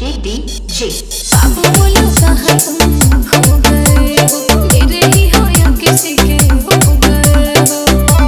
Abhishek D J. बाबू बोलो कहाँ तुम खो गए हो, मेरे ही हो या किसी के हो गए हो।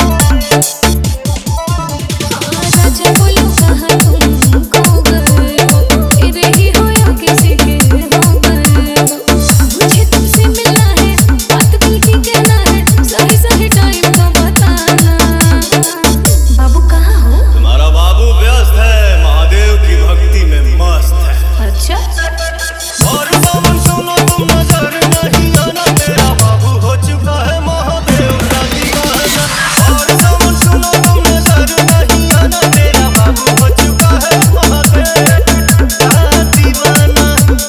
राजा बोलो कहाँ तुम खो गए हो, मेरे ही हो या किसी के हो गए हो। मुझे तुमसे मिलना है, बात दिल की कहना है, सही सही टाइम तो बताना। बाबू कहाँ हो? तुम्हारा बाबू व्यस्त है, महादेव की भक्ति में मस्त है। अच्छा और सावन सुनो तुम नजर नहीं आना, मेरा बाबू हो चुका है महादेव का दीवाना। और सावन सुनो तुम नजर नहीं आना, मेरा बाबू हो चुका है महादेव का दीवाना।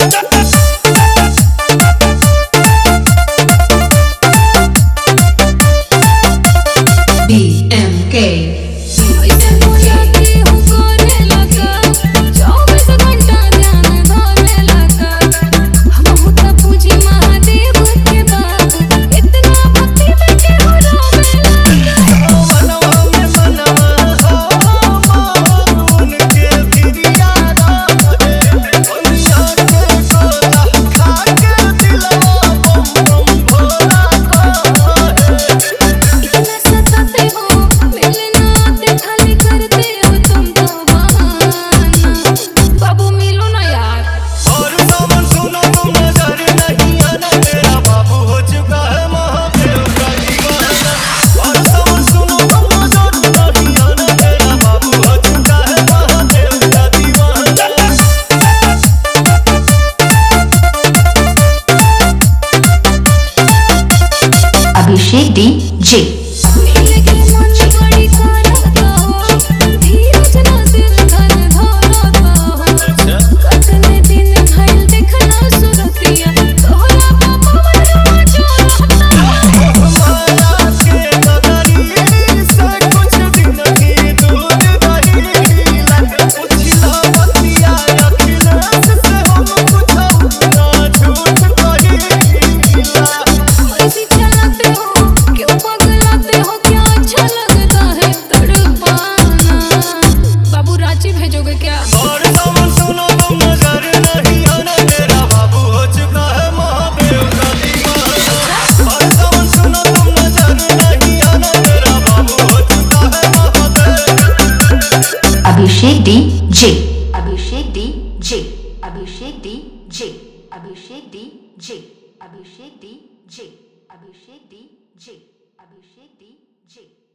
BMK ऐसे बोला कि हूँ कोने लगा, 24 घंटा ध्यान धोने लगा। हम होता पूजी महादेव के बाबू, इतना भक्ति में के हो रोवे लगा। मनवा में मनवा हो उनके भिरिया रहे, दुनिया के गोला खा के दिलवा बम बम भोला कहे। इतना सताते हो, मिलना आते खाली करते हो तुम तो बहाना। बाबू मिलो ना यार। और सावन सुनो तुम नजर नहीं आना, मेरा बाबू हो चुका है महादेव का दीवाना। और सावन सुनो तुम नजर नहीं आना, मेरा बाबू हो चुका है महादेव का दीवाना। Abhishek D J. मिलने के मन बड़ी करता हो, धीरज ना दिल धन धरता हो। कतने दिन भइल देखना सुरतिया, तोहरा बाबू मनवा जोड़ता हो। हमारा के नगरी से कुछ दिन ही दूर रही, उछला बतिया अखिलेश से हम कुछ ना झूठ कहिला। ऐसी चलाते हो, क्यों पगलाते हो, क्या अच्छा लगता है तड़पाना। बाबू रांची भेजोगे क्या? और सावन सुनो तुम नजर नहीं आना, मेरा बाबू हो चुका है महादेव का दीवाना। और सावन सुनो तुम नजर नहीं आना, मेरा बाबू हो चुका है Mahadev. Abhishek D J. Abhishek D J. Abhishek D J. Abhishek D J. Abhishek D J. Abhishek D J. Abhishek D J.